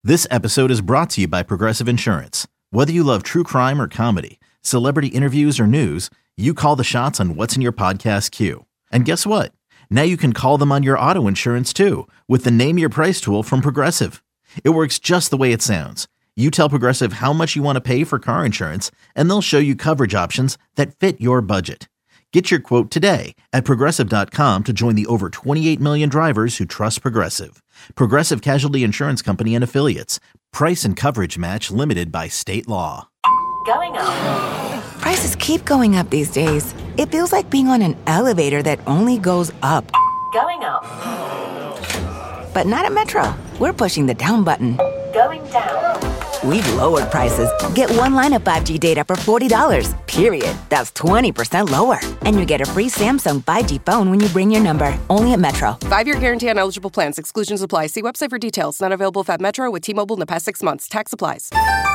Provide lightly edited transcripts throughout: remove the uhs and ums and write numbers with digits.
This episode is brought to you by Progressive Insurance. Whether you love true crime or comedy, celebrity interviews or news, you call the shots on what's in your podcast queue. And guess what? Now you can call them on your auto insurance too with the Name Your Price tool from Progressive. It works just the way it sounds. You tell Progressive how much you want to pay for car insurance, and they'll show you coverage options that fit your budget. Get your quote today at Progressive.com to join the over 28 million drivers who trust Progressive. Progressive Casualty Insurance Company and Affiliates. Price and coverage match limited by state law. Going up. Prices keep going up these days. It feels like being on an elevator that only goes up. Going up. But not at Metro. We're pushing the down button. Going down. We've lowered prices. Get one line of 5G data for $40, period. That's 20% lower. And you get a free Samsung 5G phone when you bring your number. Only at Metro. 5-year guarantee on eligible plans. Exclusions apply. See website for details. Not available at Metro with T-Mobile in the past 6 months. Tax applies.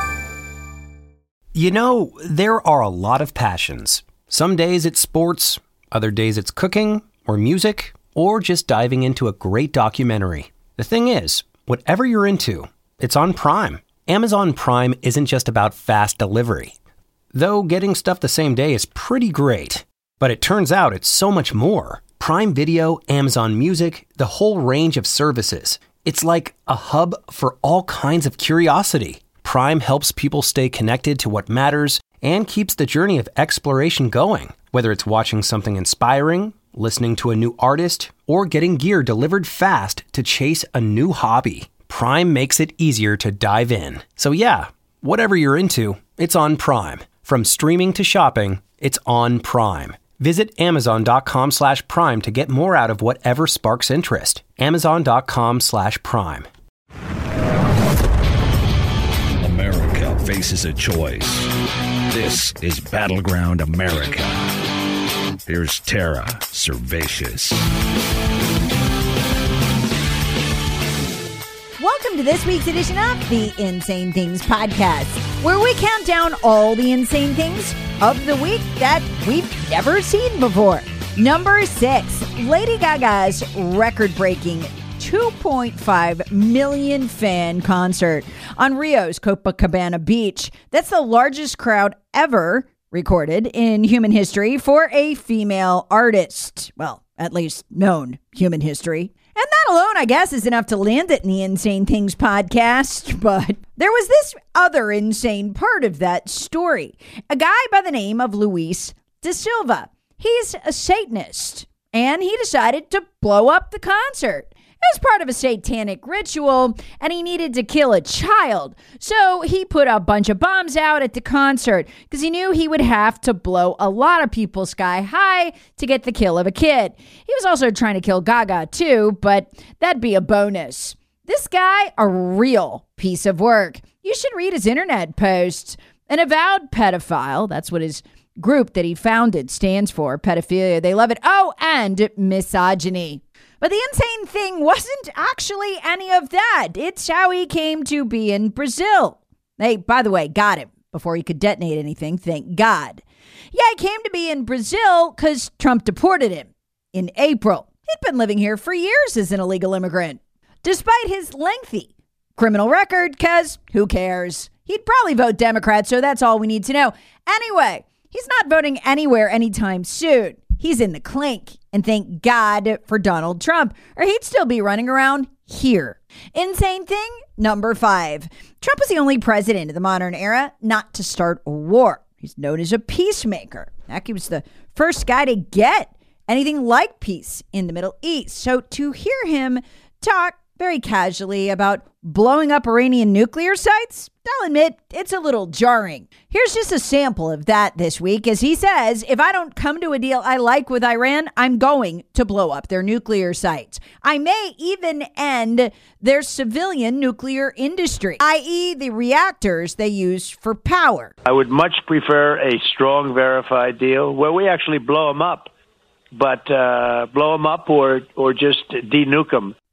You know, there are a lot of passions. Some days it's sports, other days it's cooking or music, or just diving into a great documentary. The thing is, whatever you're into, it's on Prime. Amazon Prime isn't just about fast delivery. Though getting stuff the same day is pretty great. But it turns out it's so much more. Prime Video, Amazon Music, the whole range of services. It's like a hub for all kinds of curiosity. Prime helps people stay connected to what matters and keeps the journey of exploration going. Whether it's watching something inspiring, listening to a new artist, or getting gear delivered fast to chase a new hobby. Prime makes it easier to dive in. So yeah, whatever you're into, it's on Prime. From streaming to shopping, it's on Prime. Visit Amazon.com/Prime to get more out of whatever sparks interest. Amazon.com/Prime. America faces a choice. This is Battleground America. Here's Tara Servatius. Welcome to this week's edition of the Insane Things Podcast, where we count down all the insane things of the week that we've never seen before. Number 6, Lady Gaga's record-breaking 2.5 million fan concert on Rio's Copacabana Beach. That's the largest crowd ever recorded in human history for a female artist. Well, at least known human history. And that alone, I guess, is enough to land it in the Insane Things Podcast. But there was this other insane part of that story. A guy by the name of Luis da Silva. He's a Satanist, and he decided to blow up the concert. It was part of a satanic ritual, and he needed to kill a child. So he put a bunch of bombs out at the concert because he knew he would have to blow a lot of people sky high to get the kill of a kid. He was also trying to kill Gaga too, but that'd be a bonus. This guy, a real piece of work. You should read his internet posts. An avowed pedophile, that's what his group that he founded stands for, pedophilia. They love it. Oh, and misogyny. But the insane thing wasn't actually any of that. It's how he came to be in Brazil. Hey, by the way, got him before he could detonate anything, thank God. Yeah, he came to be in Brazil because Trump deported him in April. He'd been living here for years as an illegal immigrant, despite his lengthy criminal record, because who cares? He'd probably vote Democrat, so that's all we need to know. Anyway, he's not voting anywhere anytime soon. He's in the clink, and thank God for Donald Trump, or he'd still be running around here. Insane thing number 5. Trump was the only president of the modern era not to start a war. He's known as a peacemaker. Heck, he was the first guy to get anything like peace in the Middle East. So to hear him talk very casually about blowing up Iranian nuclear sites, I'll admit it's a little jarring. Here's just a sample of that this week as he says, if I don't come to a deal I like with Iran, I'm going to blow up their nuclear sites. I may even end their civilian nuclear industry, i.e. the reactors they use for power. I would much prefer a strong verified deal where we actually blow them up, but blow them up or just denuke them.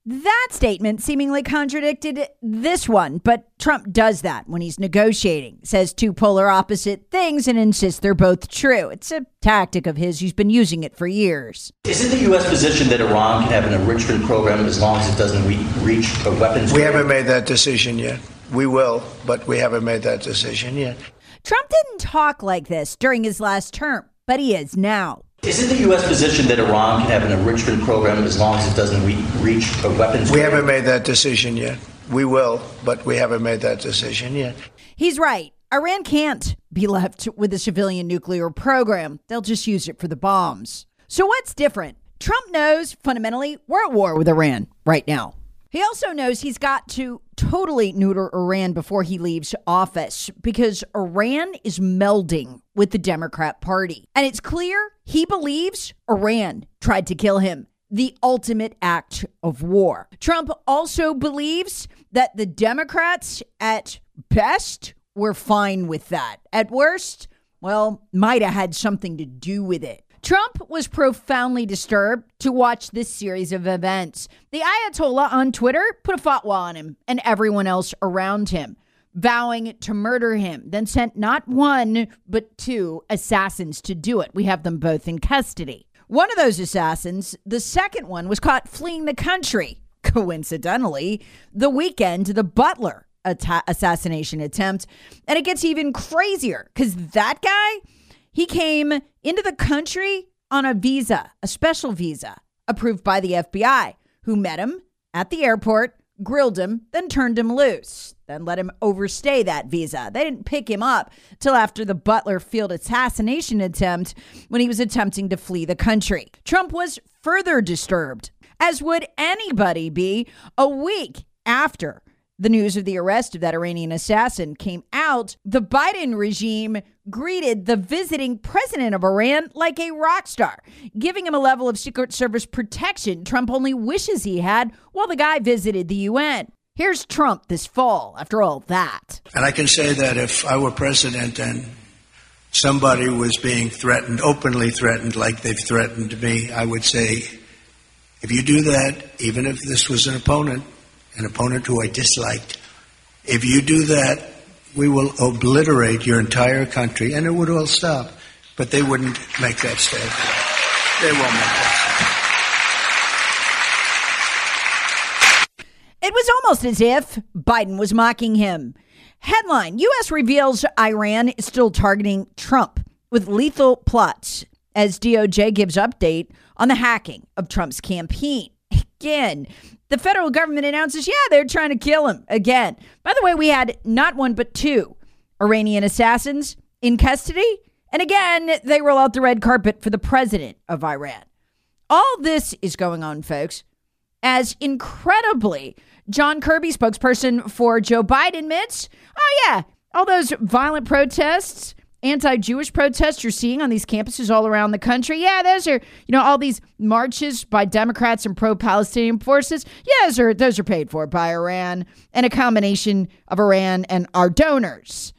That statement seemingly contradicted this one, but Trump does that when he's negotiating, says two polar opposite things and insists they're both true. It's a tactic of his. He's been using it for years. Is it the U.S. position that Iran can have an enrichment program as long as it doesn't reach a weapons? We haven't made that decision yet. We will, but we haven't made that decision yet. Trump didn't talk like this during his last term, but he is now. Is it the U.S. position that Iran can have an enrichment program as long as it doesn't reach a weapons? We haven't made that decision yet. We will, but we haven't made that decision yet. He's right. Iran can't be left with a civilian nuclear program. They'll just use it for the bombs. So what's different? Trump knows, fundamentally, we're at war with Iran right now. He also knows he's got to totally neuter Iran before he leaves office because Iran is melding with the Democrat Party. And it's clear he believes Iran tried to kill him, the ultimate act of war. Trump also believes that the Democrats, at best, were fine with that. At worst, well, might have had something to do with it. Trump was profoundly disturbed to watch this series of events. The Ayatollah on Twitter put a fatwa on him and everyone else around him, vowing to murder him, then sent not one, but two assassins to do it. We have them both in custody. One of those assassins, the second one, was caught fleeing the country. Coincidentally, the weekend, the Butler assassination attempt. And it gets even crazier because that guy, he came into the country on a visa, a special visa approved by the FBI, who met him at the airport, grilled him, then turned him loose, then let him overstay that visa. They didn't pick him up till after the Butler field assassination attempt when he was attempting to flee the country. Trump was further disturbed, as would anybody be, a week after the news of the arrest of that Iranian assassin came out. The Biden regime greeted the visiting president of Iran like a rock star, giving him a level of Secret Service protection Trump only wishes he had while the guy visited the UN. Here's Trump this fall after all that. And I can say that if I were president and somebody was being threatened, openly threatened like they've threatened me, I would say, if you do that, even if this was an opponent who I disliked, if you do that, we will obliterate your entire country, and it would all stop. But they wouldn't make that statement. They won't make that statement. It was almost as if Biden was mocking him. Headline, U.S. reveals Iran is still targeting Trump with lethal plots as DOJ gives update on the hacking of Trump's campaign. Again, the federal government announces, they're trying to kill him again. By the way, we had not one but two Iranian assassins in custody. And again, they roll out the red carpet for the president of Iran. All this is going on, folks, as incredibly John Kirby, spokesperson for Joe Biden, admits, all those violent protests, anti-Jewish protests you're seeing on these campuses all around the country. Those are, all these marches by Democrats and pro-Palestinian forces. Those are paid for by Iran and a combination of Iran and our donors.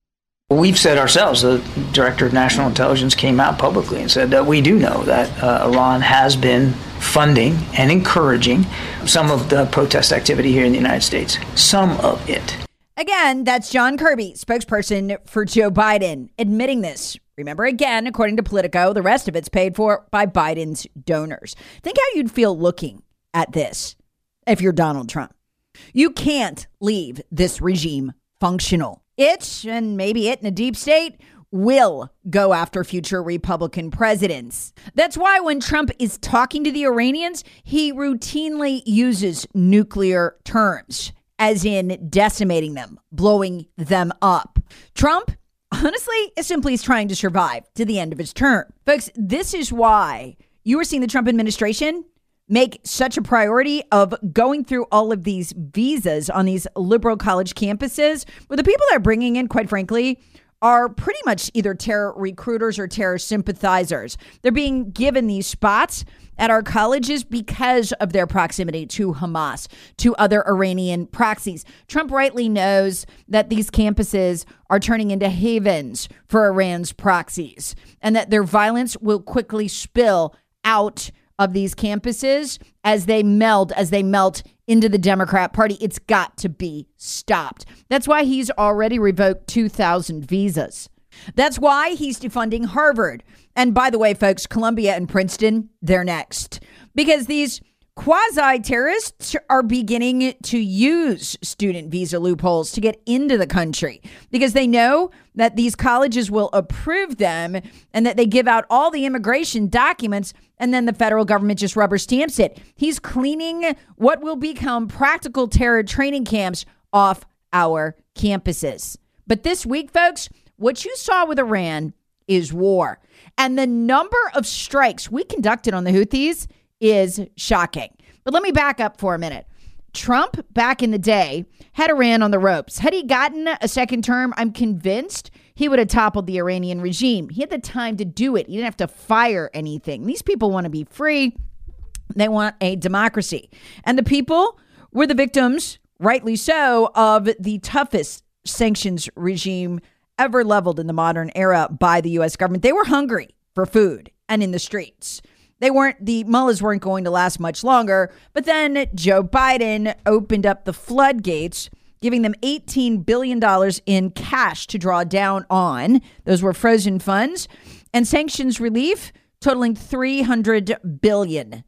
We've said ourselves, the director of national intelligence came out publicly and said that we do know that Iran has been funding and encouraging some of the protest activity here in the United States. Some of it. Again, that's John Kirby, spokesperson for Joe Biden, admitting this. Remember, again, according to Politico, the rest of it's paid for by Biden's donors. Think how you'd feel looking at this if you're Donald Trump. You can't leave this regime functional. It, and maybe it in a deep state, will go after future Republican presidents. That's why when Trump is talking to the Iranians, he routinely uses nuclear terms, as in decimating them, blowing them up. Trump, honestly, is simply trying to survive to the end of his term. Folks, this is why you are seeing the Trump administration make such a priority of going through all of these visas on these liberal college campuses, where the people they're bringing in, quite frankly, are pretty much either terror recruiters or terror sympathizers. They're being given these spots at our colleges because of their proximity to Hamas, to other Iranian proxies. Trump rightly knows that these campuses are turning into havens for Iran's proxies and that their violence will quickly spill out of these campuses as they melt into the Democrat Party. It's got to be stopped. That's why he's already revoked 2,000 visas. That's why he's defunding Harvard. And by the way, folks, Columbia and Princeton, they're next. Because these quasi-terrorists are beginning to use student visa loopholes to get into the country because they know that these colleges will approve them and that they give out all the immigration documents and then the federal government just rubber stamps it. He's cleaning what will become practical terror training camps off our campuses. But this week, folks, what you saw with Iran is war. And the number of strikes we conducted on the Houthis is shocking. But let me back up for a minute. Trump, back in the day, had Iran on the ropes. Had he gotten a second term, I'm convinced he would have toppled the Iranian regime. He had the time to do it. He didn't have to fire anything. These people want to be free. They want a democracy. And the people were the victims, rightly so, of the toughest sanctions regime ever leveled in the modern era by the U.S. government. They were hungry for food and in the streets. The mullahs weren't going to last much longer. But then Joe Biden opened up the floodgates, giving them $18 billion in cash to draw down on. Those were frozen funds and sanctions relief totaling $300 billion,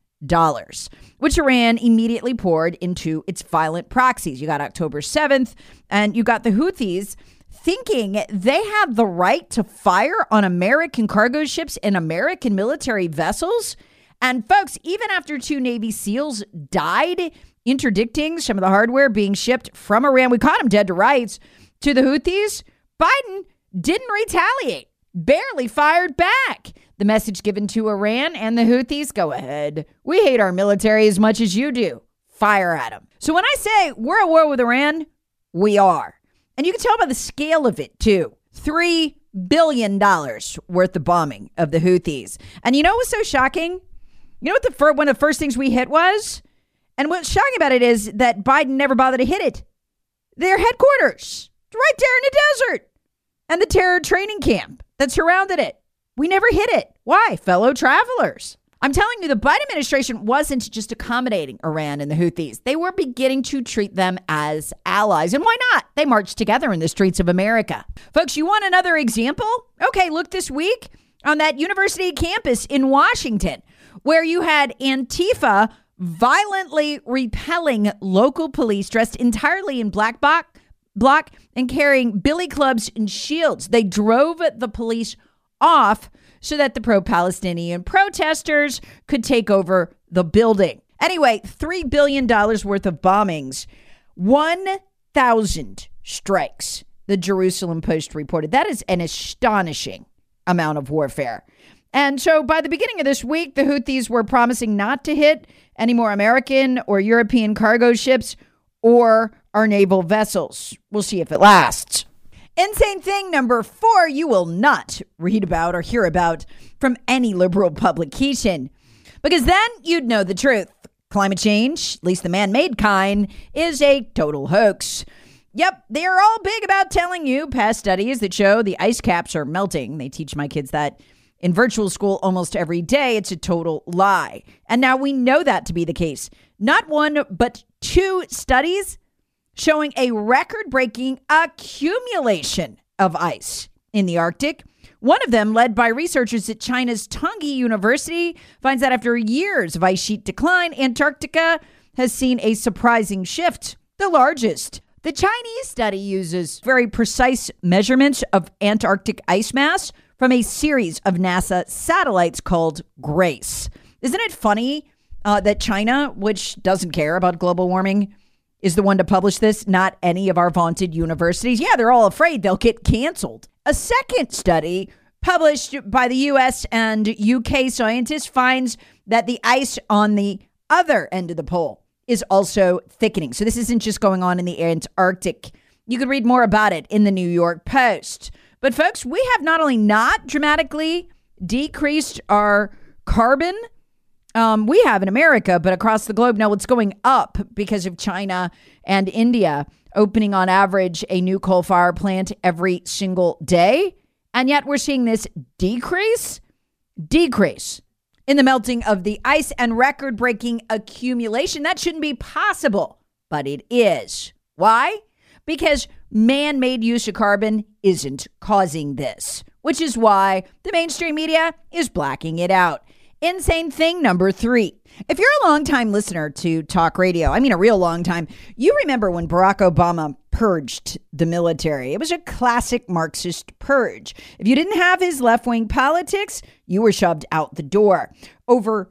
which Iran immediately poured into its violent proxies. You got October 7th and you got the Houthis thinking they have the right to fire on American cargo ships and American military vessels. And folks, even after 2 Navy SEALs died interdicting some of the hardware being shipped from Iran, we caught them dead to rights, to the Houthis, Biden didn't retaliate, barely fired back. The message given to Iran and the Houthis, go ahead. We hate our military as much as you do. Fire at them. So when I say we're at war with Iran, we are. And you can tell by the scale of it, too. $3 billion worth of bombing of the Houthis. And you know what's so shocking? You know what one of the first things we hit was? And what's shocking about it is that Biden never bothered to hit it. Their headquarters, right there in the desert. And the terror training camp that surrounded it. We never hit it. Why? Fellow travelers. I'm telling you, the Biden administration wasn't just accommodating Iran and the Houthis. They were beginning to treat them as allies. And why not? They marched together in the streets of America. Folks, you want another example? Okay, look this week on that university campus in Washington, where you had Antifa violently repelling local police dressed entirely in black bloc and carrying billy clubs and shields. They drove the police off so that the pro-Palestinian protesters could take over the building. Anyway, $3 billion worth of bombings, 1,000 strikes, the Jerusalem Post reported. That is an astonishing amount of warfare. And so by the beginning of this week, the Houthis were promising not to hit any more American or European cargo ships or our naval vessels. We'll see if it lasts. Insane thing number 4, you will not read about or hear about from any liberal publication, because then you'd know the truth. Climate change, at least the man-made kind, is a total hoax. Yep, they're all big about telling you past studies that show the ice caps are melting. They teach my kids that in virtual school almost every day. It's a total lie. And now we know that to be the case. Not 1, but 2 studies showing a record-breaking accumulation of ice in the Arctic. One of them, led by researchers at China's Tongji University, finds that after years of ice sheet decline, Antarctica has seen a surprising shift, the largest. The Chinese study uses very precise measurements of Antarctic ice mass from a series of NASA satellites called GRACE. Isn't it funny that China, which doesn't care about global warming, is the one to publish this, not any of our vaunted universities? Yeah, they're all afraid they'll get canceled. A second study published by the U.S. and UK scientists finds that the ice on the other end of the pole is also thickening. So this isn't just going on in the Antarctic. You can read more about it in the New York Post. But folks, we have not only not dramatically decreased our carbon, we have in America, but across the globe. Now it's going up because of China and India opening on average a new coal fire plant every single day. And yet we're seeing this decrease. in the melting of the ice and record-breaking accumulation. That shouldn't be possible, but it is. Why? Because man-made use of carbon isn't causing this, which is why the mainstream media is blacking it out. Insane thing number 3. If you're a longtime listener to talk radio, I mean a real long time, you remember when Barack Obama purged the military. It was a classic Marxist purge. If you didn't have his left-wing politics, you were shoved out the door. Over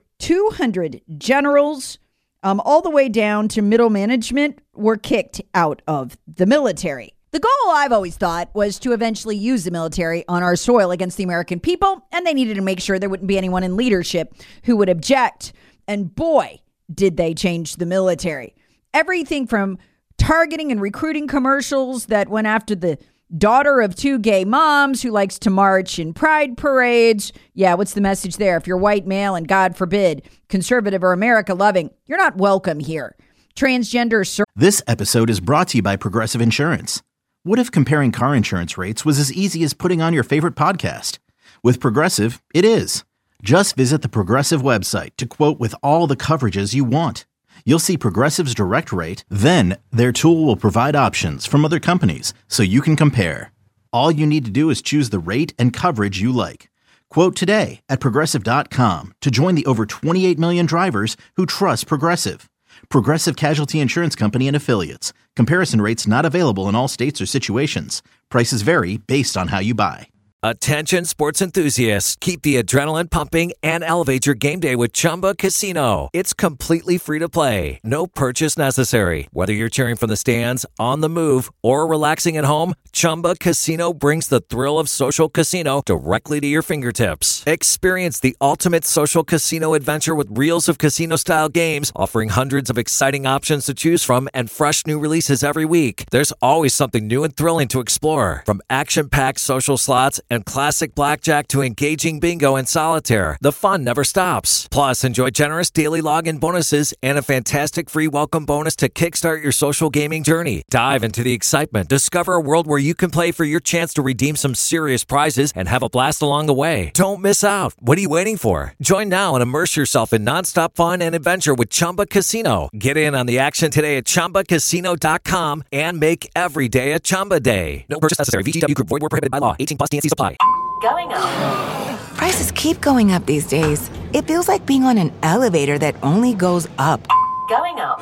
200 generals, all the way down to middle management, were kicked out of the military. The goal, I've always thought, was to eventually use the military on our soil against the American people, and they needed to make sure there wouldn't be anyone in leadership who would object. And boy, did they change the military. Everything from targeting and recruiting commercials that went after the daughter of 2 gay moms who likes to march in pride parades. Yeah, what's the message there? If you're white male and, God forbid, conservative or America loving, you're not welcome here. Transgender. This episode is brought to you by Progressive Insurance. What if comparing car insurance rates was as easy as putting on your favorite podcast? With Progressive, it is. Just visit the Progressive website to quote with all the coverages you want. You'll see Progressive's direct rate, then their tool will provide options from other companies so you can compare. All you need to do is choose the rate and coverage you like. Quote today at Progressive.com to join the over 28 million drivers who trust Progressive. Progressive Casualty Insurance Company and Affiliates. Comparison rates not available in all states or situations. Prices vary based on how you buy. Attention sports enthusiasts, keep the adrenaline pumping and elevate your game day with Chumba Casino. It's completely free to play. No purchase necessary. Whether you're cheering from the stands, on the move, or relaxing at home, Chumba Casino brings the thrill of social casino directly to your fingertips. Experience the ultimate social casino adventure with reels of casino-style games, offering hundreds of exciting options to choose from and fresh new releases every week. There's always something new and thrilling to explore. From action-packed social slots and classic blackjack to engaging bingo and solitaire, the fun never stops. Plus, enjoy generous daily login bonuses and a fantastic free welcome bonus to kickstart your social gaming journey. Dive into the excitement. Discover a world where you can play for your chance to redeem some serious prizes and have a blast along the way. Don't miss out. What are you waiting for? Join now and immerse yourself in nonstop fun and adventure with Chumba Casino. Get in on the action today at ChumbaCasino.com and make every day a Chumba day. No purchase necessary. VGW Group. Void where prohibited by law. 18+ TNC supply. Going up. Prices keep going up these days. It feels like being on an elevator that only goes up. Going up.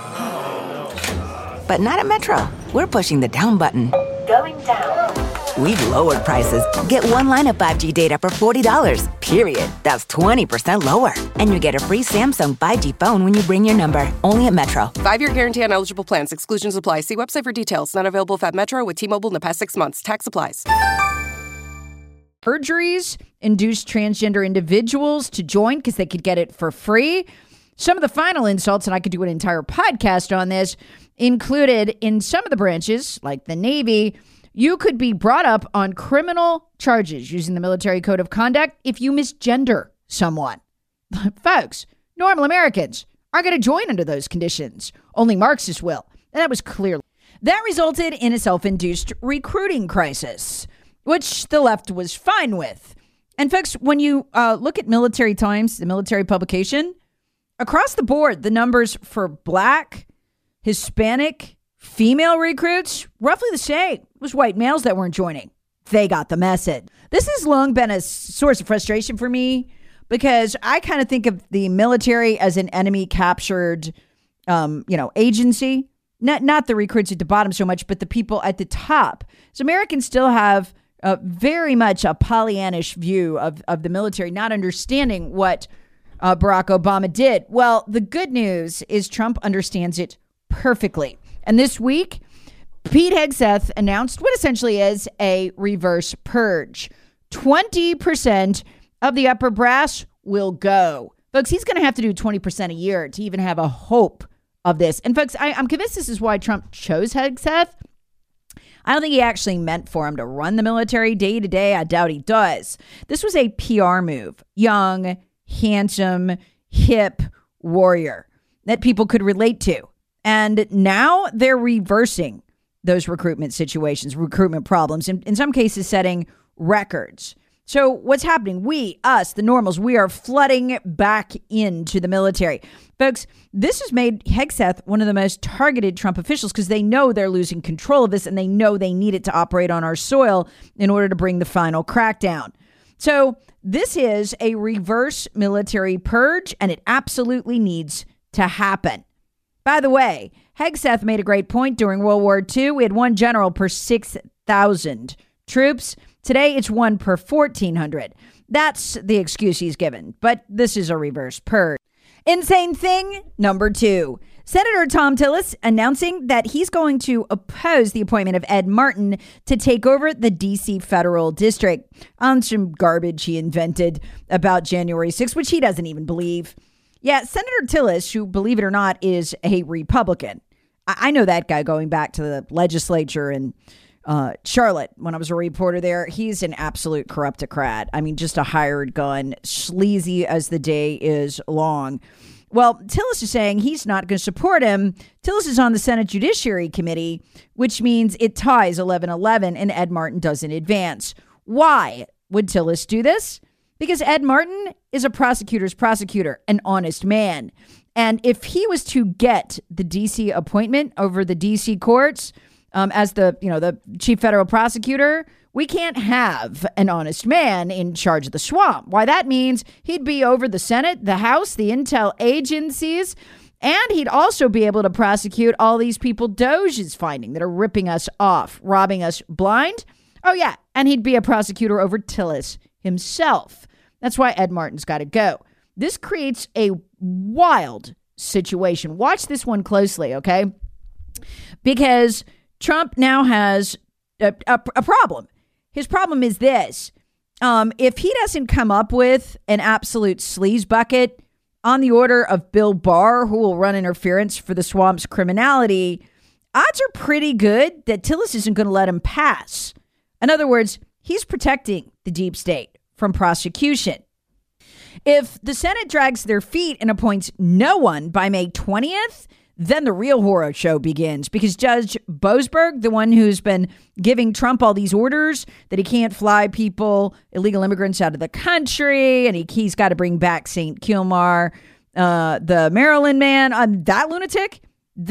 But not at Metro. We're pushing the down button. Going down. We've lowered prices. Get one line of 5G data for $40, period. That's 20% lower. And you get a free Samsung 5G phone when you bring your number. Only at Metro. 5-year guarantee on eligible plans. Exclusions apply. See website for details. Not available at Metro with T-Mobile in the past 6 months. Tax applies. Perjuries induced transgender individuals to join because they could get it for free. Some of the final insults, and I could do an entire podcast on this, included in some of the branches, like the Navy, you could be brought up on criminal charges using the military code of conduct if you misgender someone. Folks, normal Americans aren't going to join under those conditions. Only Marxists will. And that was clearly. That resulted in a self-induced recruiting crisis, which the left was fine with. And folks, when you look at Military Times, the military publication, across the board, the numbers for Black, Hispanic, female recruits, roughly the same. It was white males that weren't joining. They got the message. This has long been a source of frustration for me because I kind of think of the military as an enemy captured, agency. Not the recruits at the bottom so much, but the people at the top. So Americans still have very much a Pollyannish view of the military, not understanding what Barack Obama did. Well, the good news is Trump understands it perfectly. And this week, Pete Hegseth announced what essentially is a reverse purge. 20% of the upper brass will go. Folks, he's going to have to do 20% a year to even have a hope of this. And folks, I'm convinced this is why Trump chose Hegseth. I don't think he actually meant for him to run the military day to day. I doubt he does. This was a PR move. Young, handsome, hip warrior that people could relate to. And now they're reversing those recruitment situations, recruitment problems, in some cases setting records. So what's happening? Us, the normals, we are flooding back into the military. Folks, this has made Hegseth one of the most targeted Trump officials because they know they're losing control of this and they know they need it to operate on our soil in order to bring the final crackdown. So this is a reverse military purge, and it absolutely needs to happen. By the way, Hegseth made a great point during World War II. We had one general per 6,000 troops. Today, it's one per 1,400. That's the excuse he's given. But this is a reverse purge. Insane thing number 2. Senator Thom Tillis announcing that he's going to oppose the appointment of Ed Martin to take over the D.C. federal district on some garbage he invented about January 6th, which he doesn't even believe. Yeah, Senator Tillis, who, believe it or not, is a Republican. I know that guy going back to the legislature in Charlotte when I was a reporter there. He's an absolute corruptocrat. I mean, just a hired gun, sleazy as the day is long. Well, Tillis is saying he's not going to support him. Tillis is on the Senate Judiciary Committee, which means it ties 11-11 and Ed Martin doesn't advance. Why would Tillis do this? Because Ed Martin is a prosecutor's prosecutor, an honest man. And if he was to get the D.C. appointment over the D.C. courts as the chief federal prosecutor, we can't have an honest man in charge of the swamp. Why, that means he'd be over the Senate, the House, the intel agencies, and he'd also be able to prosecute all these people Doge is finding that are ripping us off, robbing us blind. Oh, yeah. And he'd be a prosecutor over Tillis himself. That's why Ed Martin's got to go. This creates a wild situation. Watch this one closely, okay? Because Trump now has a problem. His problem is this. If he doesn't come up with an absolute sleaze bucket on the order of Bill Barr, who will run interference for the swamp's criminality, odds are pretty good that Tillis isn't going to let him pass. In other words, he's protecting the deep state from prosecution. If the Senate drags their feet and appoints no one by May 20th, then the real horror show begins, because Judge Boasberg, the one who's been giving Trump all these orders that he can't fly people, illegal immigrants out of the country, and he's got to bring back St. Kilmar, the Maryland man, that lunatic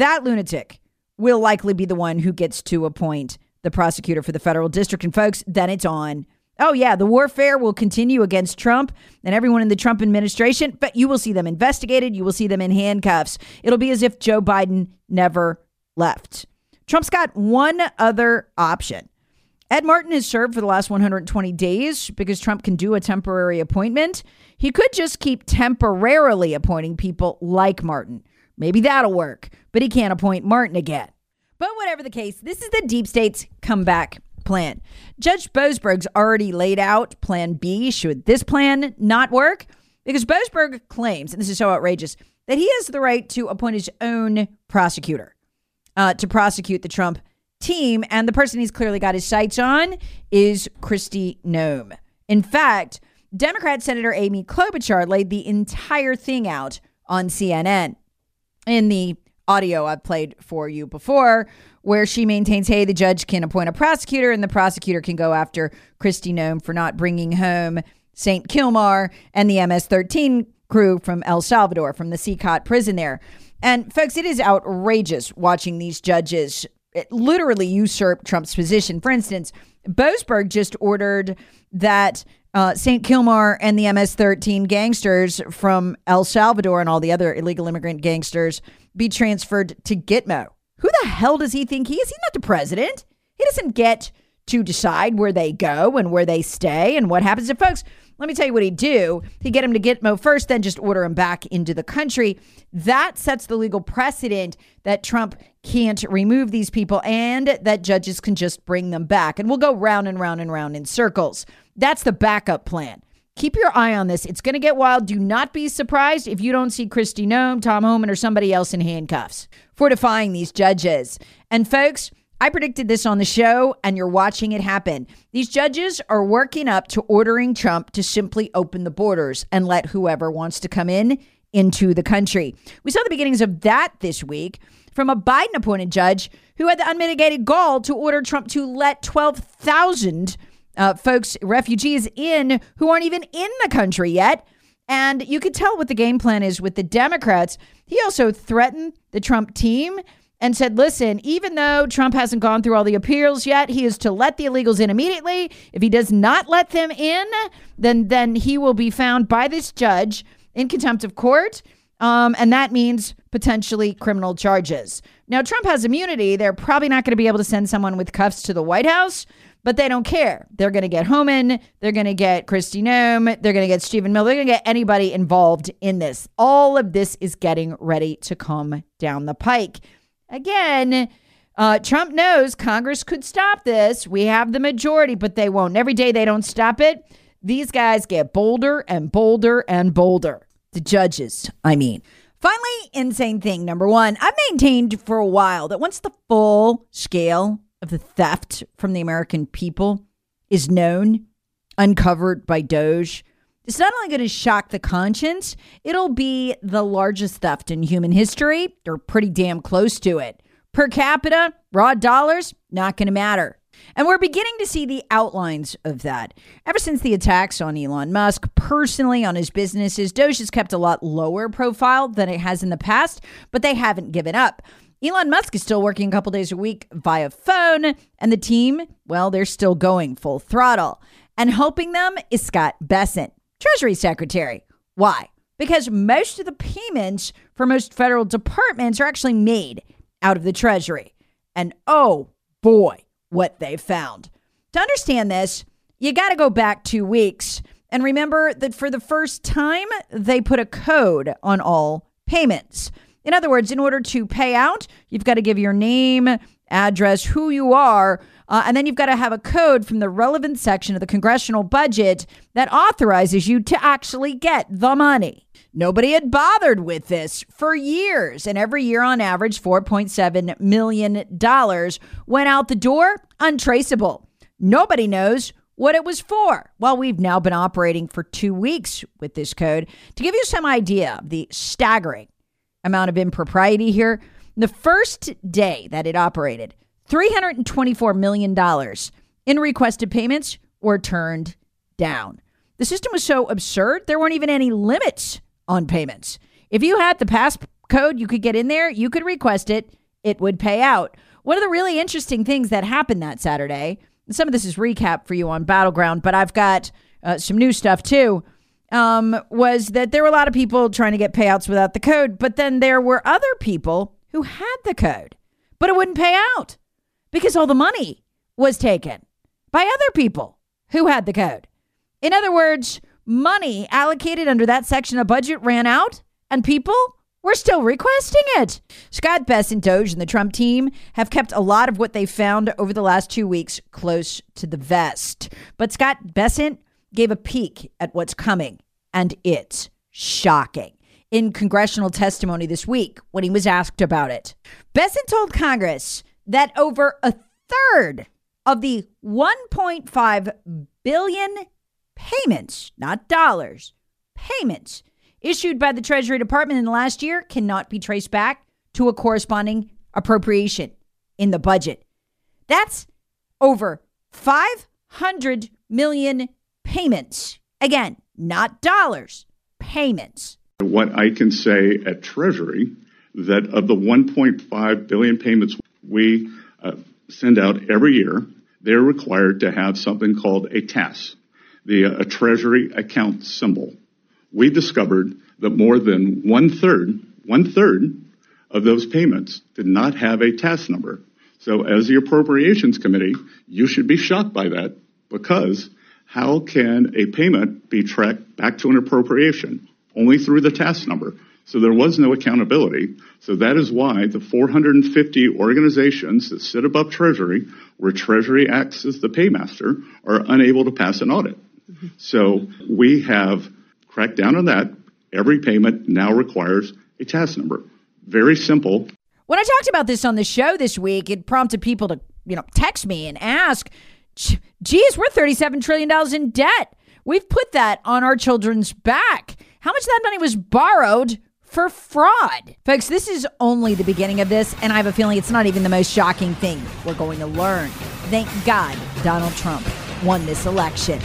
will likely be the one who gets to appoint the prosecutor for the federal district. And folks, then it's on. Oh, yeah, the warfare will continue against Trump and everyone in the Trump administration, but you will see them investigated. You will see them in handcuffs. It'll be as if Joe Biden never left. Trump's got one other option. Ed Martin has served for the last 120 days because Trump can do a temporary appointment. He could just keep temporarily appointing people like Martin. Maybe that'll work, but he can't appoint Martin again. But whatever the case, this is the deep state's comeback plan. Judge Boasberg's already laid out plan B should this plan not work, because Boasberg claims, and this is so outrageous, that he has the right to appoint his own prosecutor to prosecute the Trump team. And the person he's clearly got his sights on is Kristi Noem. In fact, Democrat Senator Amy Klobuchar laid the entire thing out on CNN in the audio I've played for you before, where she maintains, hey, the judge can appoint a prosecutor and the prosecutor can go after Kristi Noem for not bringing home St. Kilmar and the MS-13 crew from El Salvador, from the CCOT prison there. And folks, it is outrageous watching these judges literally usurp Trump's position. For instance, Boasberg just ordered that St. Kilmar and the MS-13 gangsters from El Salvador and all the other illegal immigrant gangsters be transferred to Gitmo. Who the hell does he think he is? He's not the president. He doesn't get to decide where they go and where they stay and what happens. And folks, let me tell you what he'd do. He'd get him to Gitmo first, then just order him back into the country. That sets the legal precedent that Trump can't remove these people and that judges can just bring them back. And we'll go round and round and round in circles. That's the backup plan. Keep your eye on this. It's going to get wild. Do not be surprised if you don't see Kristi Noem, Tom Homan, or somebody else in handcuffs for defying these judges. And folks, I predicted this on the show, and you're watching it happen. These judges are working up to ordering Trump to simply open the borders and let whoever wants to come in into the country. We saw the beginnings of that this week from a Biden-appointed judge who had the unmitigated gall to order Trump to let 12,000 folks, refugees who aren't even in the country yet. And you could tell what the game plan is with the Democrats. He also threatened the Trump team and said, listen, even though Trump hasn't gone through all the appeals yet, he is to let the illegals in immediately. If he does not let them in, then he will be found by this judge in contempt of court. And that means potentially criminal charges. Now, Trump has immunity. They're probably not going to be able to send someone with cuffs to the White House, but they don't care. They're going to get Homan. They're going to get Kristi Noem. They're going to get Stephen Miller. They're going to get anybody involved in this. All of this is getting ready to come down the pike. Again, Trump knows Congress could stop this. We have the majority, but they won't. Every day they don't stop it, these guys get bolder and bolder and bolder. The judges, I mean. Finally, insane thing number one. I've maintained for a while that once the full scale of the theft from the American people is known, uncovered by DOJ, it's not only going to shock the conscience, it'll be the largest theft in human history. They're pretty damn close to it. Per capita, raw dollars, not going to matter. And we're beginning to see the outlines of that. Ever since the attacks on Elon Musk, personally on his businesses, DOJ has kept a lot lower profile than it has in the past, but they haven't given up. Elon Musk is still working a couple days a week via phone, and the team, well, they're still going full throttle. And helping them is Scott Bessent, Treasury Secretary. Why? Because most of the payments for most federal departments are actually made out of the Treasury. And oh boy, what they found. To understand this, you got to go back 2 weeks and remember that for the first time, they put a code on all payments. In other words, in order to pay out, you've got to give your name, address, who you are, and then you've got to have a code from the relevant section of the congressional budget that authorizes you to actually get the money. Nobody had bothered with this for years, and every year on average, $4.7 million went out the door untraceable. Nobody knows what it was for. Well, we've now been operating for 2 weeks with this code. To give you some idea of the staggering amount of impropriety here, the first day that it operated, $324 million in requested payments were turned down. The system was so absurd, there weren't even any limits on payments. If you had the passcode, you could get in there, you could request it, it would pay out. One of the really interesting things that happened that Saturday, and some of this is recap for you on Battleground, but I've got some new stuff too, was that there were a lot of people trying to get payouts without the code, but then there were other people who had the code, but it wouldn't pay out because all the money was taken by other people who had the code. In other words, money allocated under that section of budget ran out and people were still requesting it. Scott Bessent, DOJ, and the Trump team have kept a lot of what they found over the last 2 weeks close to the vest. But Scott Bessent gave a peek at what's coming, and it's shocking. In congressional testimony this week, when he was asked about it, Bessent told Congress that over a third of the $1.5 billion payments, not dollars, payments issued by the Treasury Department in the last year cannot be traced back to a corresponding appropriation in the budget. That's over 500 million payments. Again, not dollars, payments. What I can say at Treasury, that of the 1.5 billion payments we send out every year, they're required to have something called a TAS, a Treasury account symbol. We discovered that more than one third of those payments did not have a TAS number. So as the Appropriations Committee, you should be shocked by that, because how can a payment be tracked back to an appropriation? Only through the TAS number. So there was no accountability. So that is why the 450 organizations that sit above Treasury, where Treasury acts as the paymaster, are unable to pass an audit. Mm-hmm. So we have cracked down on that. Every payment now requires a TAS number. Very simple. When I talked about this on the show this week, it prompted people to, text me and ask, geez, we're $37 trillion in debt. We've put that on our children's back. How much of that money was borrowed for fraud? Folks, this is only the beginning of this, and I have a feeling it's not even the most shocking thing we're going to learn. Thank God, Donald Trump won this election.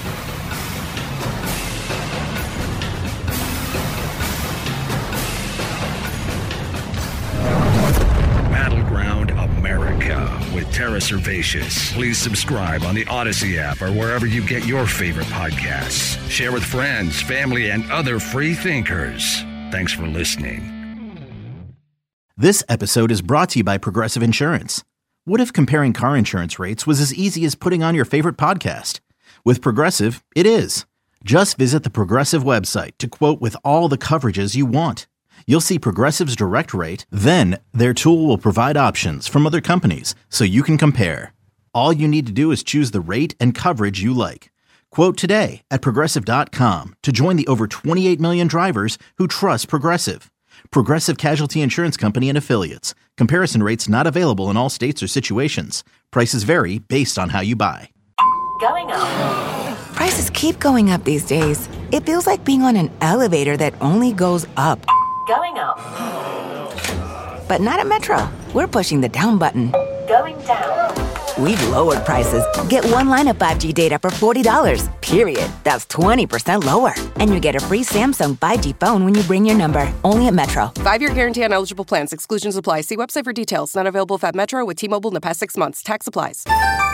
Battleground America with Tara Servatius. Please subscribe on the Odyssey app or wherever you get your favorite podcasts. Share with friends, family, and other free thinkers. Thanks for listening. This episode is brought to you by Progressive Insurance. What if comparing car insurance rates was as easy as putting on your favorite podcast? With Progressive, it is. Just visit the Progressive website to quote with all the coverages you want. You'll see Progressive's direct rate, then their tool will provide options from other companies so you can compare. All you need to do is choose the rate and coverage you like. Quote today at Progressive.com to join the over 28 million drivers who trust Progressive. Progressive Casualty Insurance Company and Affiliates. Comparison rates not available in all states or situations. Prices vary based on how you buy. Going up. Prices keep going up these days. It feels like being on an elevator that only goes up. Going up. But not at Metro. We're pushing the down button. Going down. We've lowered prices. Get one line of 5G data for $40, period. That's 20% lower. And you get a free Samsung 5G phone when you bring your number. Only at Metro. 5-year guarantee on eligible plans. Exclusions apply. See website for details. Not available at Metro with T-Mobile in the past 6 months. Tax applies.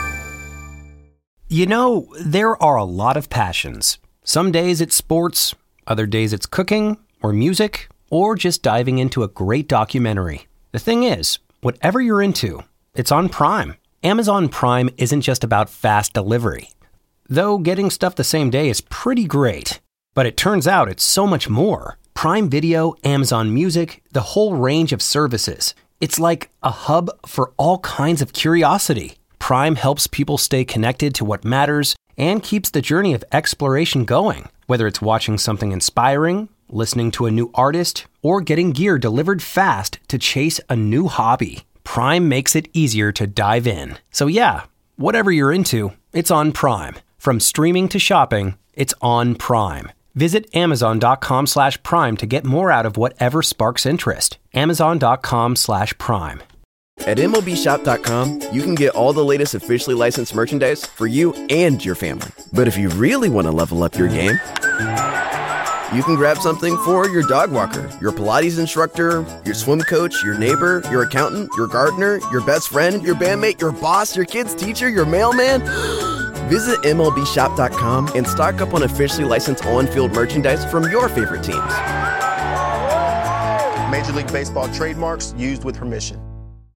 You know, there are a lot of passions. Some days it's sports, other days it's cooking or music, or just diving into a great documentary. The thing is, whatever you're into, it's on Prime. Amazon Prime isn't just about fast delivery. Though getting stuff the same day is pretty great. But it turns out it's so much more. Prime Video, Amazon Music, the whole range of services. It's like a hub for all kinds of curiosity. Prime helps people stay connected to what matters and keeps the journey of exploration going. Whether it's watching something inspiring, listening to a new artist, or getting gear delivered fast to chase a new hobby. Prime makes it easier to dive in. So yeah, whatever you're into, it's on Prime. From streaming to shopping, it's on Prime. Visit Amazon.com/Prime to get more out of whatever sparks interest. Amazon.com/Prime. At MLBshop.com, you can get all the latest officially licensed merchandise for you and your family. But if you really want to level up your game, you can grab something for your dog walker, your Pilates instructor, your swim coach, your neighbor, your accountant, your gardener, your best friend, your bandmate, your boss, your kid's teacher, your mailman. Visit MLBshop.com and stock up on officially licensed on-field merchandise from your favorite teams. Major League Baseball trademarks used with permission.